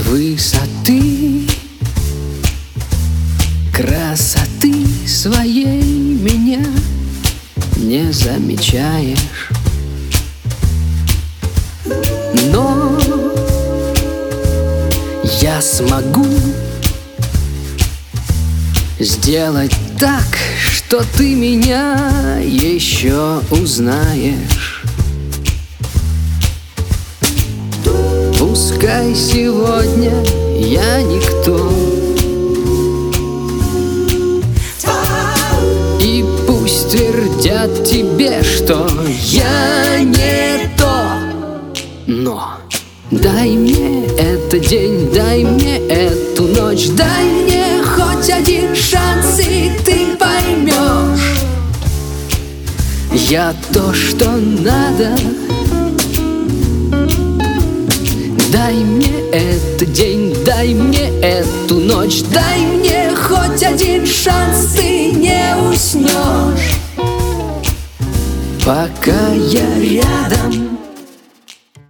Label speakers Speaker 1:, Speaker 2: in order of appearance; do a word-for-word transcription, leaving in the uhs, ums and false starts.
Speaker 1: высоты красоты своей меня не замечаешь. Но я смогу сделать так, что ты меня еще узнаешь. Пускай сегодня я никто, и пусть твердят тебе, что я не то, но дай мне этот день, дай мне эту ночь, дай мне хоть один шанс, и ты поймешь, я то, что надо. Дай мне этот день, дай мне эту ночь, дай мне хоть один шанс, ты не уснешь, пока я рядом.